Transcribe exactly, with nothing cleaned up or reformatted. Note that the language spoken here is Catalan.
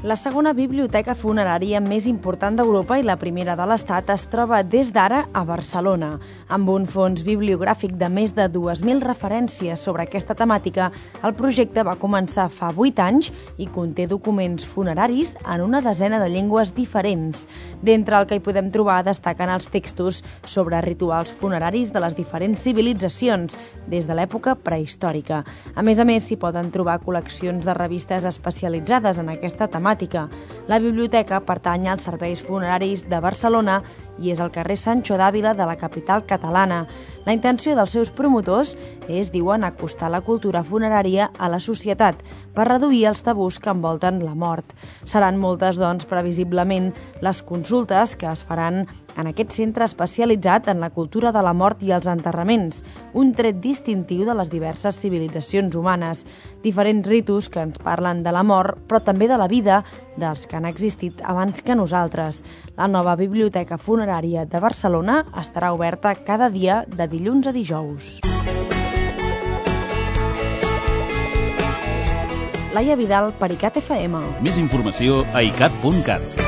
La segona biblioteca funerària més important d'Europa i la primera de l'Estat es troba des d'ara a Barcelona. Amb un fons bibliogràfic de més de dues mil referències sobre aquesta temàtica, el projecte va començar fa vuit anys i conté documents funeraris en una desena de llengües diferents. D'entre el que hi podem trobar destaquen els textos sobre rituals funeraris de les diferents civilitzacions, des de l'època prehistòrica. A més a més, s'hi poden trobar col·leccions de revistes especialitzades en aquesta temàtica. La biblioteca pertany als Serveis Funeraris de Barcelona i és al carrer Sancho d'Àvila de la capital catalana. La intenció dels seus promotors és, diuen, acostar la cultura funerària a la societat per reduir els tabús que envolten la mort. Seran moltes, doncs, previsiblement, les consultes que es faran en aquest centre especialitzat en la cultura de la mort i els enterraments, un tret distintiu de les diverses civilitzacions humanes. Diferents ritus que ens parlen de la mort, però també de la vida dels que han existit abans que nosaltres. La nova Biblioteca Funerària de Barcelona estarà oberta cada dia de dilluns a dijous. Laia Vidal, per ICAT F M. Més informació a icat punt cat.